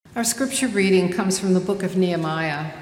Our scripture reading comes from the book of Nehemiah.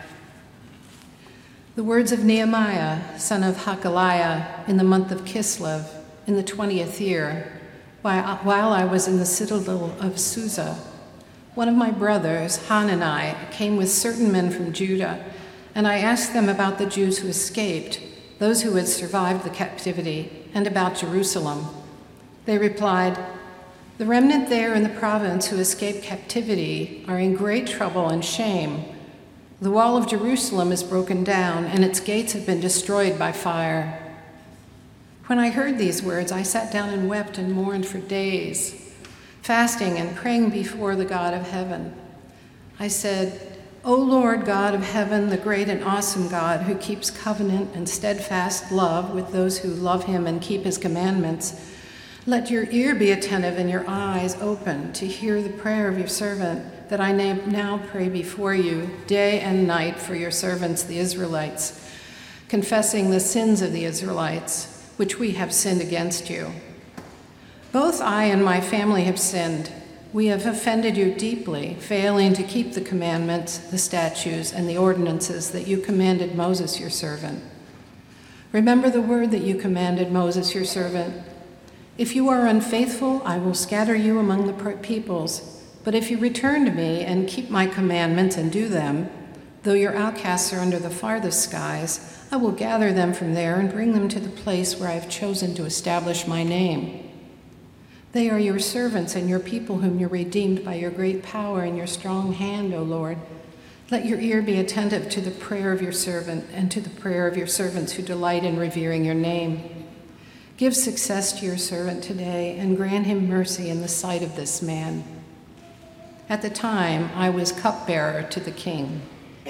The words of Nehemiah, son of Hakaliah, in the month of Kislev, in the 20th year, while I was in the citadel of Susa. One of my brothers, Hanani, came with certain men from Judah, and I asked them about the Jews who escaped, those who had survived the captivity, and about Jerusalem. They replied, "The remnant there in the province who escaped captivity are in great trouble and shame. The wall of Jerusalem is broken down, and its gates have been destroyed by fire." When I heard these words, I sat down and wept and mourned for days, fasting and praying before the God of heaven. I said, "O Lord God of heaven, the great and awesome God who keeps covenant and steadfast love with those who love him and keep his commandments, let your ear be attentive and your eyes open to hear the prayer of your servant, that I now pray before you day and night for your servants, the Israelites, confessing the sins of the Israelites, which we have sinned against you. Both I and my family have sinned. We have offended you deeply, failing to keep the commandments, the statutes, and the ordinances that you commanded Moses your servant. Remember the word that you commanded Moses your servant. If you are unfaithful, I will scatter you among the peoples. But if you return to me and keep my commandments and do them, though your outcasts are under the farthest skies, I will gather them from there and bring them to the place where I have chosen to establish my name. They are your servants and your people whom you redeemed by your great power and your strong hand, O Lord. Let your ear be attentive to the prayer of your servant and to the prayer of your servants who delight in revering your name. Give success to your servant today and grant him mercy in the sight of this man." At the time, I was cupbearer to the king.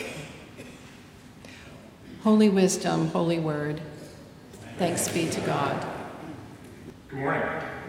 Holy wisdom, holy word. Thanks be to God. Good morning.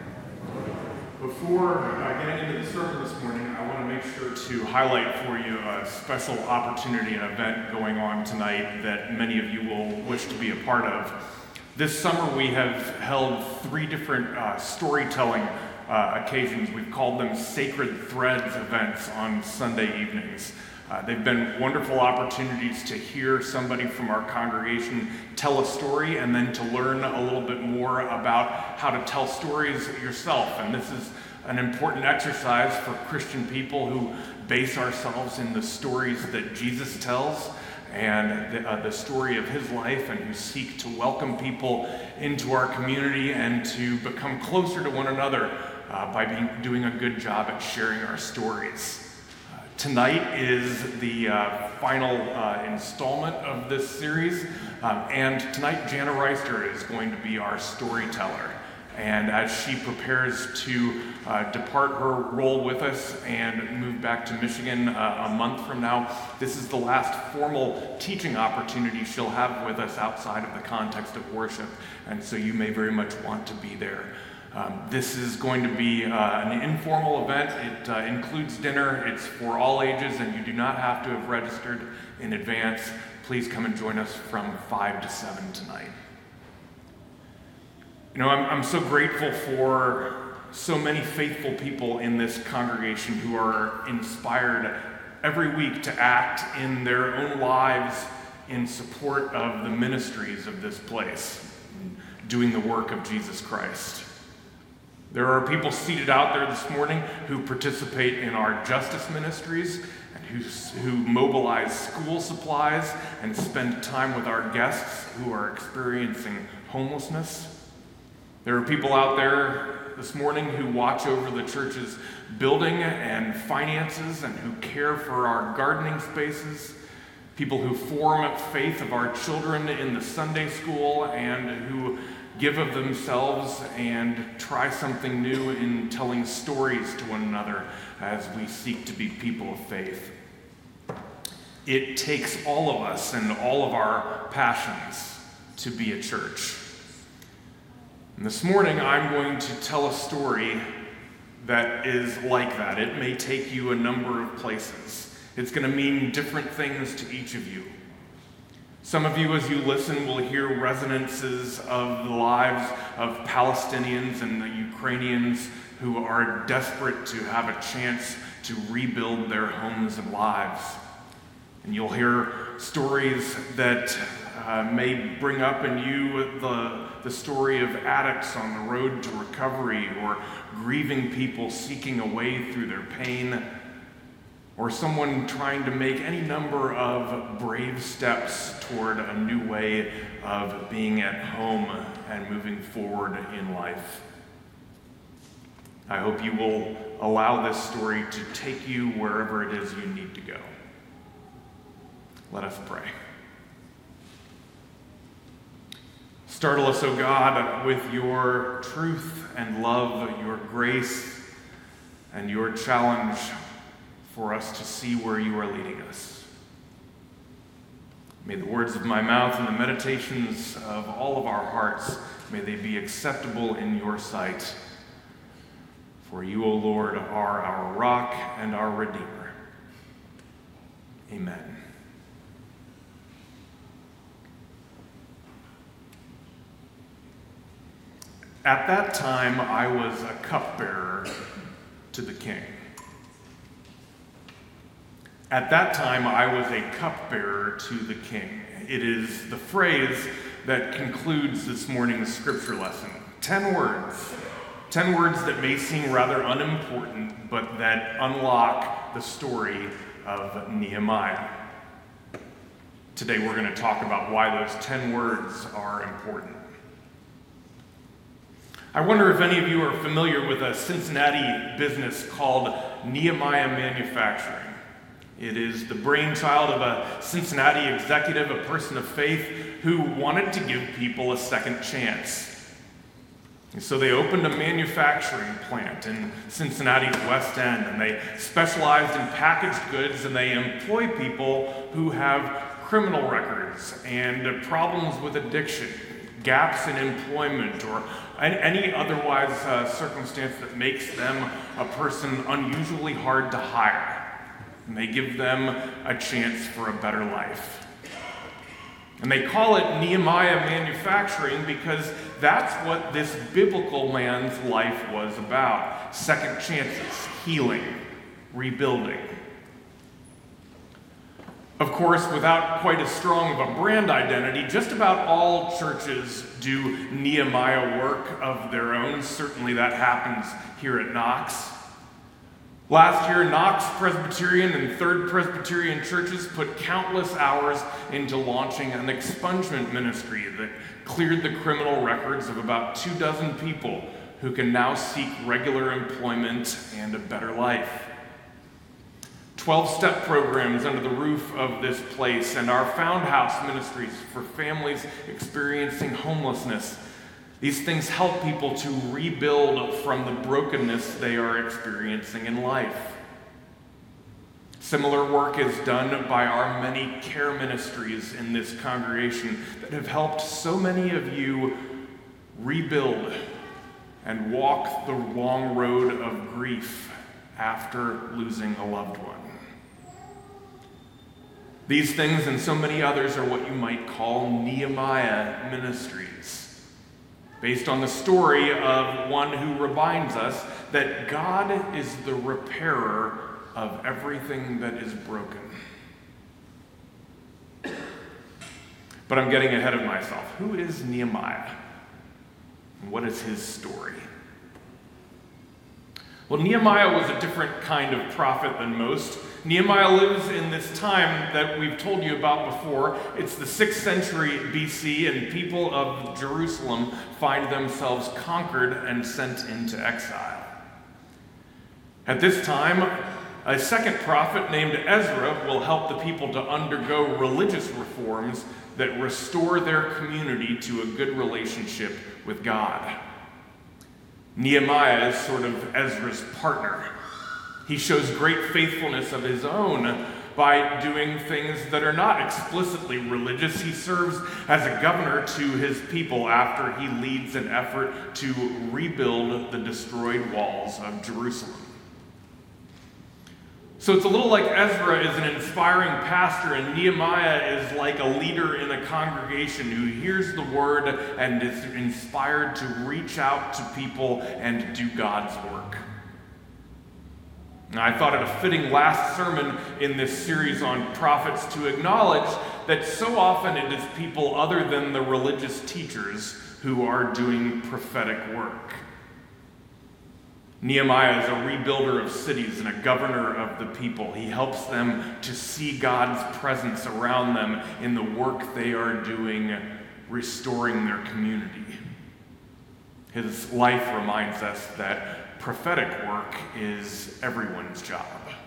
Before getting into the sermon this morning, I want to make sure to highlight for you a special opportunity, an event going on tonight that many of you will wish to be a part of. This summer we have held 3 different storytelling occasions. We've called them Sacred Threads events on Sunday evenings. They've been wonderful opportunities to hear somebody from our congregation tell a story and then to learn a little bit more about how to tell stories yourself. And this is an important exercise for Christian people who base ourselves in the stories that Jesus tells and the story of his life, and who seek to welcome people into our community and to become closer to one another by doing a good job at sharing our stories. Tonight is the final installment of this series, and tonight Jana Reister is going to be our storyteller. And as she prepares to depart her role with us and move back to Michigan a month from now, this is the last formal teaching opportunity she'll have with us outside of the context of worship, and so you may very much want to be there. This is going to be an informal event. It includes dinner. It's for all ages, and you do not have to have registered in advance. Please come and join us from 5 to 7 tonight. You know, I'm so grateful for so many faithful people in this congregation who are inspired every week to act in their own lives in support of the ministries of this place, doing the work of Jesus Christ. There are people seated out there this morning who participate in our justice ministries and who mobilize school supplies and spend time with our guests who are experiencing homelessness. There are people out there this morning who watch over the church's building and finances and who care for our gardening spaces, people who form faith of our children in the Sunday school and who give of themselves and try something new in telling stories to one another as we seek to be people of faith. It takes all of us and all of our passions to be a church. And this morning, I'm going to tell a story that is like that. It may take you a number of places. It's going to mean different things to each of you. Some of you, as you listen, will hear resonances of the lives of Palestinians and the Ukrainians who are desperate to have a chance to rebuild their homes and lives. And you'll hear stories that may bring up in you the story of addicts on the road to recovery, or grieving people seeking a way through their pain, or someone trying to make any number of brave steps toward a new way of being at home and moving forward in life. I hope you will allow this story to take you wherever it is you need to go. Let us pray. Startle us, O God, with your truth and love, your grace, and your challenge for us to see where you are leading us. May the words of my mouth and the meditations of all of our hearts, may they be acceptable in your sight. For you, O Lord, are our rock and our Redeemer. Amen. At that time, I was a cupbearer to the king. At that time, I was a cupbearer to the king. It is the phrase that concludes this morning's scripture lesson. 10 words. 10 words that may seem rather unimportant, but that unlock the story of Nehemiah. Today, we're going to talk about why those 10 words are important. I wonder if any of you are familiar with a Cincinnati business called Nehemiah Manufacturing. It is the brainchild of a Cincinnati executive, a person of faith, who wanted to give people a second chance. And so they opened a manufacturing plant in Cincinnati's West End, and they specialized in packaged goods, and they employ people who have criminal records and problems with addiction, gaps in employment, or any otherwise circumstance that makes them a person unusually hard to hire. And they give them a chance for a better life. And they call it Nehemiah Manufacturing because that's what this biblical man's life was about. Second chances, healing, rebuilding. Of course, without quite as strong of a brand identity, just about all churches do Nehemiah work of their own. Certainly that happens here at Knox. Last year, Knox Presbyterian and Third Presbyterian churches put countless hours into launching an expungement ministry that cleared the criminal records of about 24 people who can now seek regular employment and a better life. 12-step programs under the roof of this place, and our Found House ministries for families experiencing homelessness. These things help people to rebuild from the brokenness they are experiencing in life. Similar work is done by our many care ministries in this congregation that have helped so many of you rebuild and walk the long road of grief after losing a loved one. These things and so many others are what you might call Nehemiah ministries, based on the story of one who reminds us that God is the repairer of everything that is broken. But I'm getting ahead of myself. Who is Nehemiah? And what is his story? Well, Nehemiah was a different kind of prophet than most. Nehemiah lives in this time that we've told you about before. It's the 6th century BC, and people of Jerusalem find themselves conquered and sent into exile. At this time, a second prophet named Ezra will help the people to undergo religious reforms that restore their community to a good relationship with God. Nehemiah is sort of Ezra's partner. He shows great faithfulness of his own by doing things that are not explicitly religious. He serves as a governor to his people after he leads an effort to rebuild the destroyed walls of Jerusalem. So it's a little like Ezra is an inspiring pastor, and Nehemiah is like a leader in a congregation who hears the word and is inspired to reach out to people and do God's work. And I thought it a fitting last sermon in this series on prophets to acknowledge that so often it is people other than the religious teachers who are doing prophetic work. Nehemiah is a rebuilder of cities and a governor of the people. He helps them to see God's presence around them in the work they are doing, restoring their community. His life reminds us that prophetic work is everyone's job.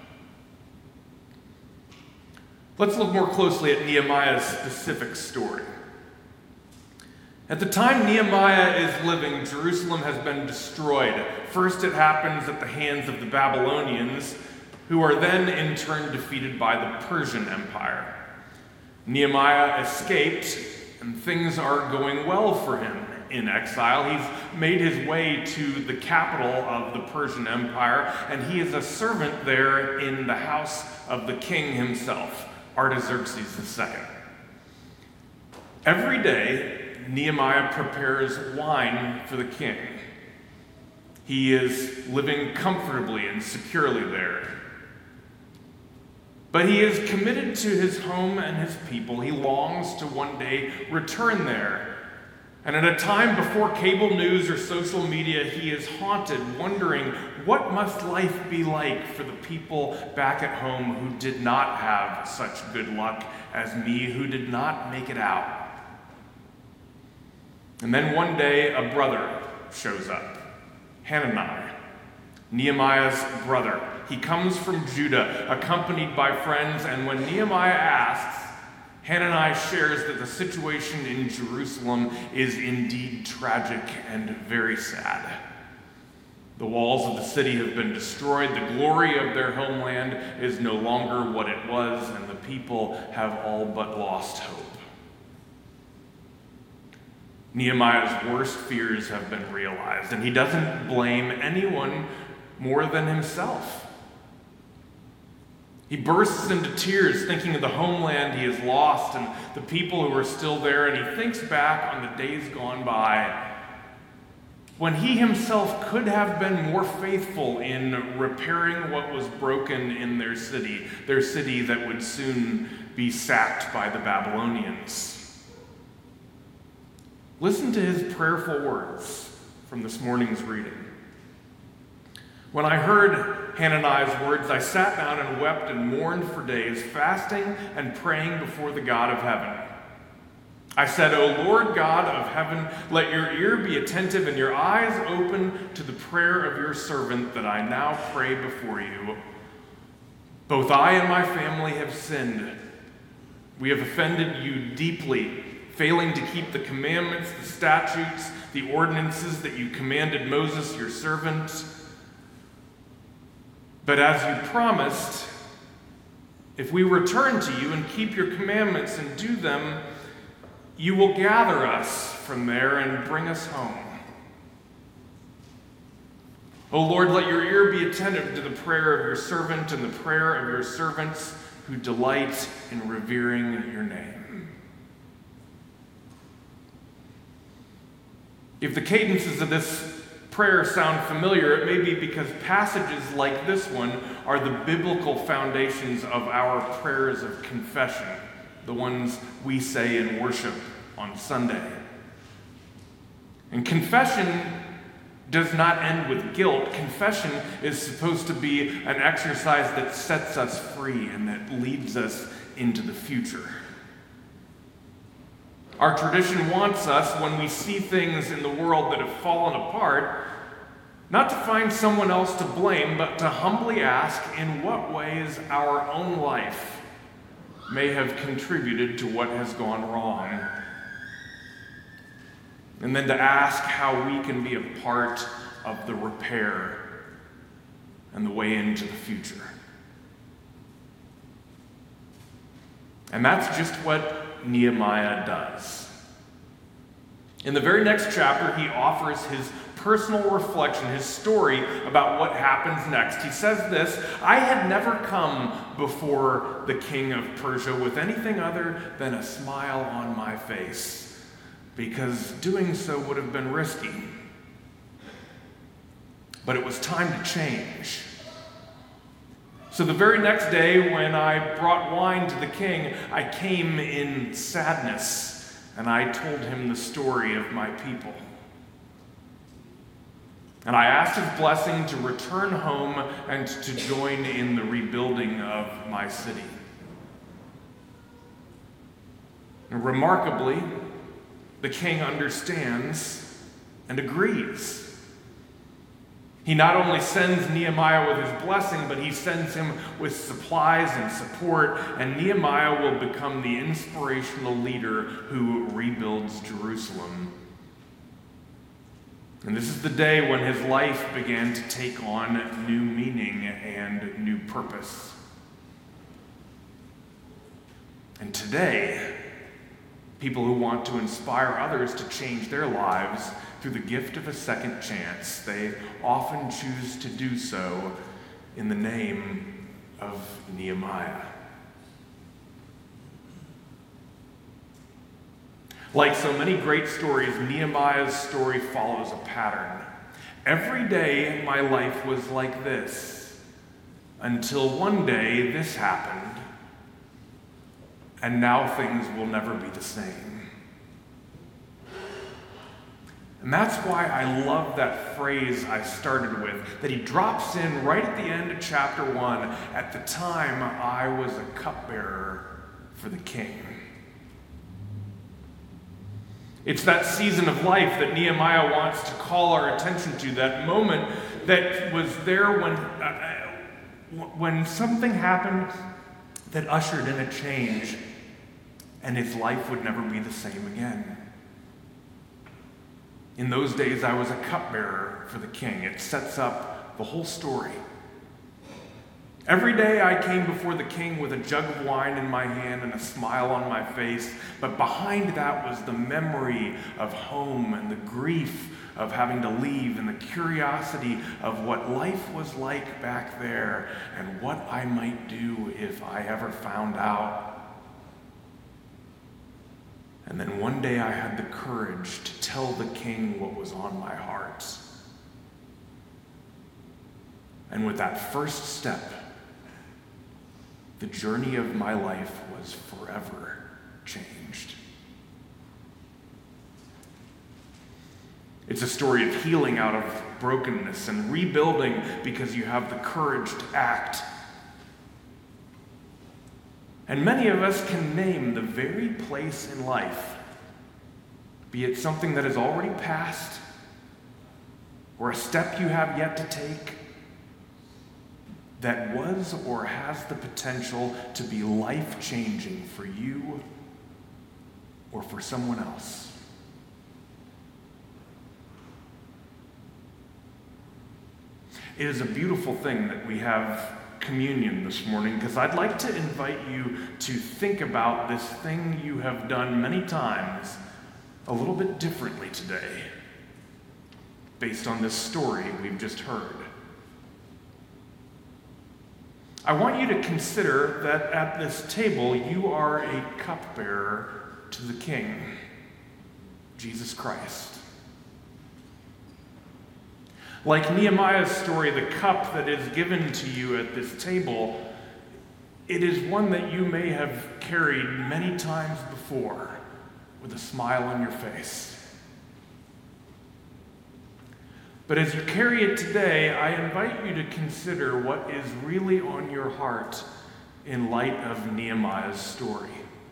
Let's look more closely at Nehemiah's specific story. At the time Nehemiah is living, Jerusalem has been destroyed. First, it happens at the hands of the Babylonians, who are then in turn defeated by the Persian Empire. Nehemiah escaped, and things are going well for him in exile. He's made his way to the capital of the Persian Empire, and he is a servant there in the house of the king himself, Artaxerxes II. Every day, Nehemiah prepares wine for the king. He is living comfortably and securely there. But he is committed to his home and his people. He longs to one day return there. And at a time before cable news or social media, he is haunted, wondering, what must life be like for the people back at home who did not have such good luck as me, who did not make it out? And then one day, a brother shows up, Hanani, Nehemiah's brother. He comes from Judah, accompanied by friends, and when Nehemiah asks, Hanani shares that the situation in Jerusalem is indeed tragic and very sad. The walls of the city have been destroyed, the glory of their homeland is no longer what it was, and the people have all but lost hope. Nehemiah's worst fears have been realized, and he doesn't blame anyone more than himself. He bursts into tears thinking of the homeland he has lost and the people who are still there, and he thinks back on the days gone by when he himself could have been more faithful in repairing what was broken in their city that would soon be sacked by the Babylonians. Listen to his prayerful words from this morning's reading. When I heard Hananiah's words, I sat down and wept and mourned for days, fasting and praying before the God of heaven. I said, O Lord God of heaven, let your ear be attentive and your eyes open to the prayer of your servant that I now pray before you. Both I and my family have sinned. We have offended you deeply, failing to keep the commandments, the statutes, the ordinances that you commanded Moses, your servant. But as you promised, if we return to you and keep your commandments and do them, you will gather us from there and bring us home. O Lord, let your ear be attentive to the prayer of your servant and the prayer of your servants who delight in revering your name. If the cadences of this prayer sound familiar, it may be because passages like this one are the biblical foundations of our prayers of confession, the ones we say in worship on Sunday. And confession does not end with guilt. Confession is supposed to be an exercise that sets us free and that leads us into the future. Our tradition wants us, when we see things in the world that have fallen apart, not to find someone else to blame, but to humbly ask in what ways our own life may have contributed to what has gone wrong. And then to ask how we can be a part of the repair and the way into the future. And that's just what Nehemiah does. In the very next chapter, he offers his personal reflection, his story about what happens next. He says this, I had never come before the king of Persia with anything other than a smile on my face, because doing so would have been risky. But it was time to change. So the very next day when I brought wine to the king, I came in sadness, and I told him the story of my people. And I asked his blessing to return home and to join in the rebuilding of my city. And remarkably, the king understands and agrees. He not only sends Nehemiah with his blessing, but he sends him with supplies and support, and Nehemiah will become the inspirational leader who rebuilds Jerusalem. And this is the day when his life began to take on new meaning and new purpose. And today, people who want to inspire others to change their lives through the gift of a second chance, they often choose to do so in the name of Nehemiah. Like so many great stories, Nehemiah's story follows a pattern. Every day my life was like this, until one day this happened, and now things will never be the same. And that's why I love that phrase I started with, that he drops in right at the end of chapter 1, at the time I was a cupbearer for the king. It's that season of life that Nehemiah wants to call our attention to, that moment that was there when something happened that ushered in a change, and his life would never be the same again. In those days, I was a cupbearer for the king. It sets up the whole story. Every day I came before the king with a jug of wine in my hand and a smile on my face, but behind that was the memory of home and the grief of having to leave and the curiosity of what life was like back there and what I might do if I ever found out. And then one day I had the courage to tell the king what was on my heart. And with that first step, the journey of my life was forever changed. It's a story of healing out of brokenness and rebuilding because you have the courage to act. And many of us can name the very place in life, be it something that has already passed or a step you have yet to take, that was or has the potential to be life-changing for you or for someone else. It is a beautiful thing that we have communion this morning, because I'd like to invite you to think about this thing you have done many times a little bit differently today, based on this story we've just heard. I want you to consider that at this table you are a cupbearer to the King, Jesus Christ. Like Nehemiah's story, the cup that is given to you at this table, it is one that you may have carried many times before with a smile on your face. But as you carry it today, I invite you to consider what is really on your heart in light of Nehemiah's story.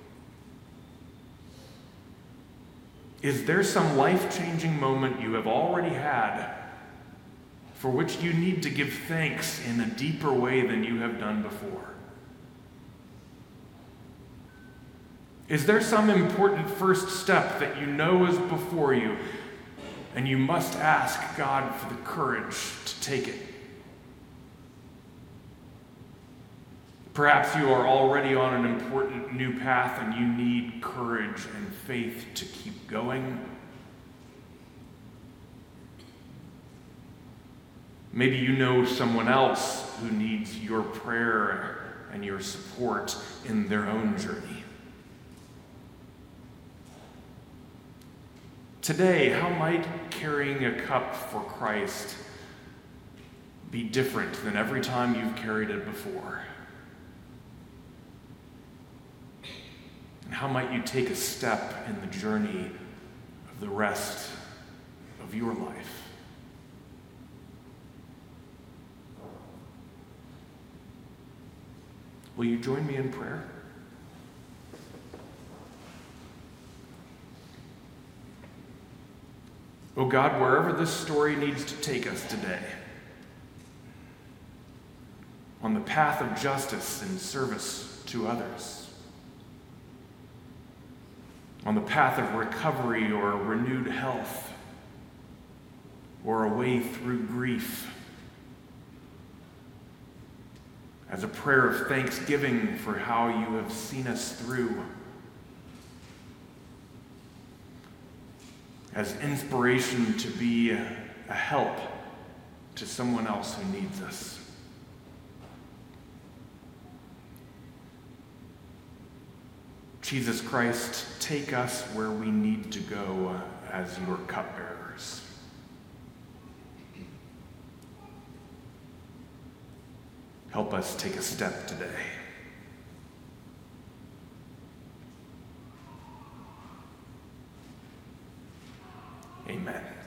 Is there some life-changing moment you have already had for which you need to give thanks in a deeper way than you have done before? Is there some important first step that you know is before you, and you must ask God for the courage to take it? Perhaps you are already on an important new path and you need courage and faith to keep going. Maybe you know someone else who needs your prayer and your support in their own journey. Today, how might carrying a cup for Christ be different than every time you've carried it before? And how might you take a step in the journey of the rest of your life? Will you join me in prayer? Oh God, wherever this story needs to take us today, on the path of justice and service to others, on the path of recovery or renewed health, or a way through grief, as a prayer of thanksgiving for how you have seen us through, as inspiration to be a help to someone else who needs us. Jesus Christ, take us where we need to go as your cupbearers. Help us take a step today. Amen.